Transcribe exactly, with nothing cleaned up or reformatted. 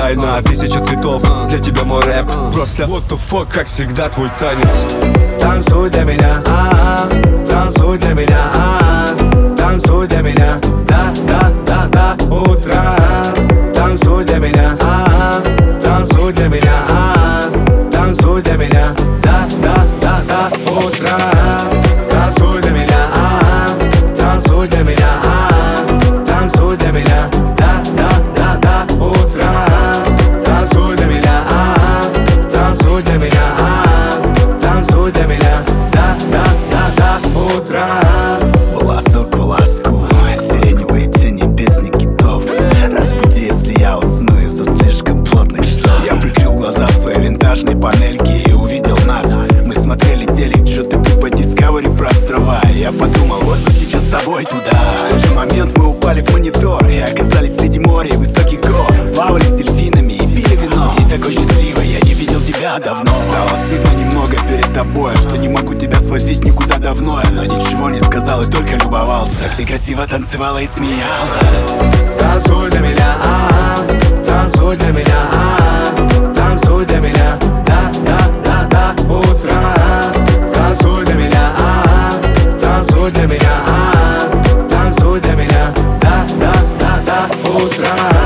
на тысячу цветов. Для тебя мой рэп просто what the fuck, как всегда твой танец. Танцуй для меня, а-а, танцуй для меня, а-а, танцуй для меня, да, да, да, да, утро. Танцуй для меня, а-а, танцуй для меня, а-а, танцуй для меня, да, да, да, да, утро. Танцуй для меня, а-а, танцуй для меня, а-а, танцуй для меня, да, да, да, да, утро. Танцуй для меня, а-а, танцуй для меня, а-а, танцуй для меня, да, да, да, да, утро. Волосок к волоску, сиреневые тени, песни китов. Разбуди, если я усну из-за слишком плотных штор. Я прикрыл глаза в своей винтажной панельке и увидел нас. Мы смотрели телек, что-то по Discovery про острова. И я подумал, вот бы сейчас с тобой туда. В тот же момент мы упали в монитор и оказались среди моря и высоких гор. Плавали с дельфинами и пили вино. И такой счастливой я не видел тебя давно. Стало стыдно немного перед тобой, что не могу тебя свозить никуда давно. Но ничего не сказал и только любовался, как ты красиво танцевала и смеялась. Танцуй для меня, а-а, танцуй для меня, а-а, танцуй для меня, да, да, да, да, утро. Танцуй для меня, а-а, танцуй для меня, а-а, танцуй для меня, да, да, да, да, утро.